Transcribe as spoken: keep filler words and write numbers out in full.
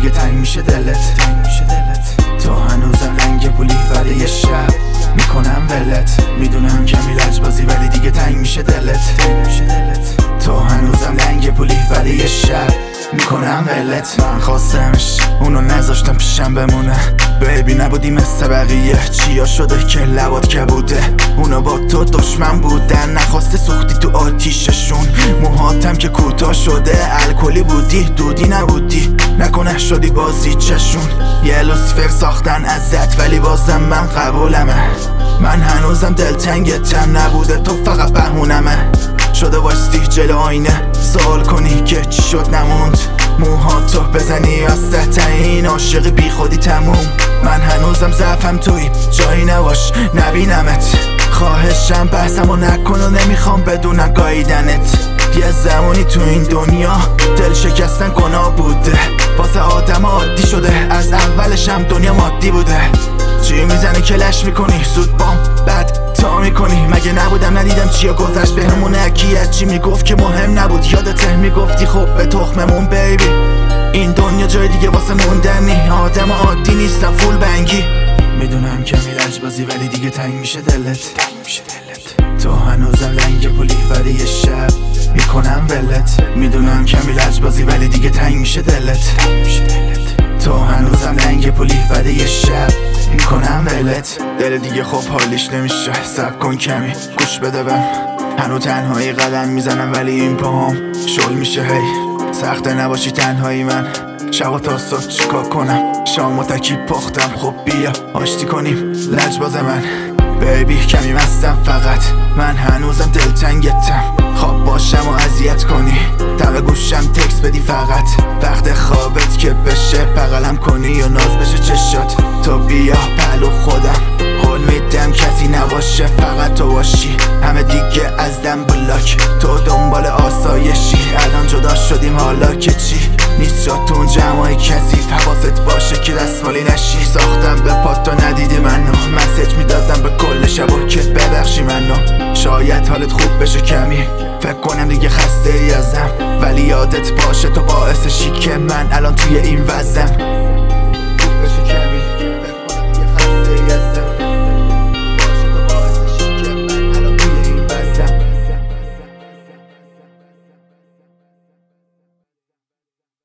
دیگه تنگ میشه دلت تنگ میشه دلت تو هنوزم لنگ پولی بعد یه شب میکنم ولت میدونم کمی لجبازی ولی دیگه تنگ میشه دلت تنگ میشه دلت تو هنوزم لنگ پولی بعد یه شب میکنم ولت من خواستمش اونو نذاشتم پیشم بمونه بیبی نبودی مثل بقیه چیا شده که لبات کبوده اونا با تو دشمن بودن نخواسته سوختی تو آتیششون موهاتم که کوتاه شده الکلی بودی دودی نبودی نکنه شدی بازی چشون یه لوسفر ساختن ازت ولی بازم من قبولمه من هنوزم دلتنگتم نبوده تو فقط بهونمه شده واستی جلو آینه سوال کنی که چی شد نموند موهاتو بزنی وسط این عاشقی بی خودی تموم من هنوزم ضعفم توی جایی نباش نبینمت خواهشم بحثمو نکن و نمیخوام بدونم گاییدنت یه زمانی تو این دنیا دل شکستن گناه بوده واسه آدم عادی شده از اولشم دنیا مادی بوده چی میزنی که لش میکنی زود بام بد تا میکنی مگه نبودم ندیدم چیا گذشت بهمونه کیه چی میگفت که مهم نبود یادته میگفتی خب به تخممون بیبی این دنیا جای دیگه واسه موندنی آدم عادی نیستم فول بنگی میدونم کمی لجبازی ولی دیگه تنگ میشه دلت تنگ میشه دلت تو هنوزم لنگ پولی بعد یه شب میکنم ولت میدونم کمی لجبازی ولی دیگه تنگ میشه دلت تنگ میشه دلت تو هنوزم لنگ پولی بعد یه شب میکنم ولت دل دیگه خب حالیش نمیشه سب کن کمی گوش بده بهم هنو تنهایی قدم میزنم ولی این پاهم شل میشه هی سخته نباشی تنهایی من شب و تا صبح چیکار کنم شام و تکی پختم خب بیا آشتی کنیم لجباز من بیبی کمی مستم فقط من هنوزم دلتنگتم خواب باشم و اذیت کنی دم گوشم تکس بدی فقط وقت خوابت که بشه بغلم کنی و ناز بشه چشات تو بیا پلو خودم قول میدم کسی نباشه فقط تو باشی همه دیگه از دم بلاک تو دنبال آسایشی الان جدا شدیم حالا که چی نیست جاتون جمعای کثیف حواست باشه که دستمالی نشی ساختم به پات تو ندیدی منو مسیج میدادم به کل شبا که ببخشی منو شاید حالت خوب بشه کمی فکر کنم دیگه خسته ای ازم ولی یادت باشه تو باعث شی که من الان توی این وضعم خوب بشه کمی فکر کنم دیگه خسته ای ازم